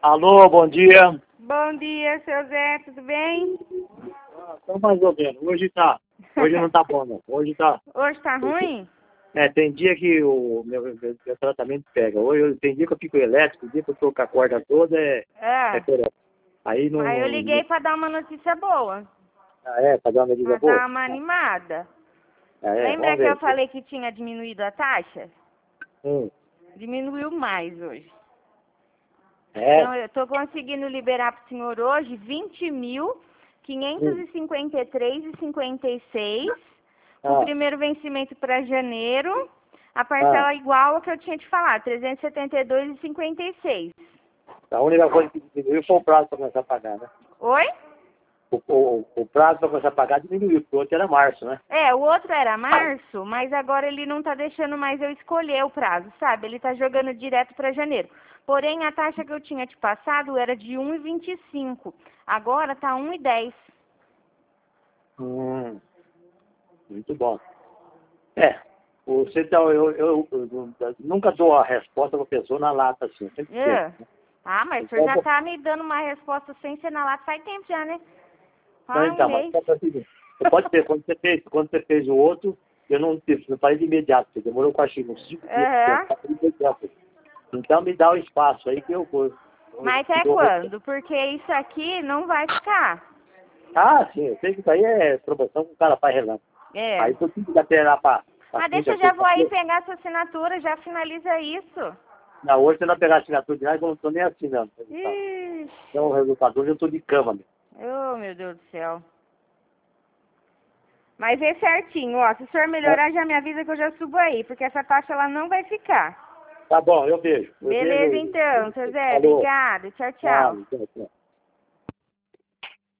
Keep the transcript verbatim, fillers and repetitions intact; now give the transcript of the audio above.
Alô, bom dia. Bom dia, seu Zé, tudo bem? Ah, tô mais ou menos. Hoje tá. Hoje não tá bom, não. Hoje tá. Hoje tá ruim? É, tem dia que o meu, meu, meu tratamento pega. Hoje eu- tem dia que eu fico elétrico, tem dia que eu tô com a corda toda, é, é É, correto. Aí não, mas eu não, liguei não- pra dar uma notícia boa, Ah, é? Pra dar uma medida pra boa? dar uma animada. Ah, é, Lembra vamos que eu ver. falei que tinha diminuído a taxa? Hum. Diminuiu mais hoje. É? Então eu tô conseguindo liberar pro senhor hoje vinte mil quinhentos Hum. e cinquenta e três e cinquenta e seis. O Ah, primeiro vencimento para janeiro, a ah. parcela igual a que eu tinha te falado, trezentos e setenta e dois e cinquenta e seis. A única coisa que diminuiu foi o prazo para começar a pagar, né? Oi? O, o, o prazo para começar a pagar diminuiu, porque o outro era março, né? É, o outro era março, mas agora ele não tá deixando mais eu escolher o prazo, sabe? Ele tá jogando direto para janeiro. Porém, a taxa que eu tinha te passado era de um e vinte e cinco. Agora tá um e dez. Hum, muito bom. É, você tá, eu, eu, eu, eu nunca dou a resposta para a pessoa na lata, assim, eu sempre penso, É. né? Ah, mas o senhor Então, já vou- tá me dando uma resposta sem ser na lata faz tempo já, né? não, Faz um então, mas mês. só pra seguir. Você pode ter, quando você fez, quando você fez o outro, eu não, tive- não falei de imediato, você demorou quase uns cinco dias para Aham. pensar, eu falei de imediato. Então me dá o espaço aí que eu vou. Eu Mas te até dou a resposta. quando? Porque isso aqui não vai ficar. Ah, sim, eu sei que isso aí é promoção que o cara faz relâmpago. É. Aí eu tive que apelar para Mas deixa quinta, eu já vou aí sexta-feira. pegar sua assinatura, já finaliza isso. Na hoje você não vai pegar a assinatura de nada, eu não estou nem assinando. Ixi. Então o resultado hoje eu estou de cama, meu. Oh, meu Deus do céu. Mas é certinho, ó. Se o senhor melhorar, já me avisa que eu já subo aí, porque essa taxa ela não vai ficar. Tá bom, eu vejo. Eu Beleza, vejo. então, seu Zé. Falou. Obrigada. Tchau, Ah, tchau. tchau, tchau.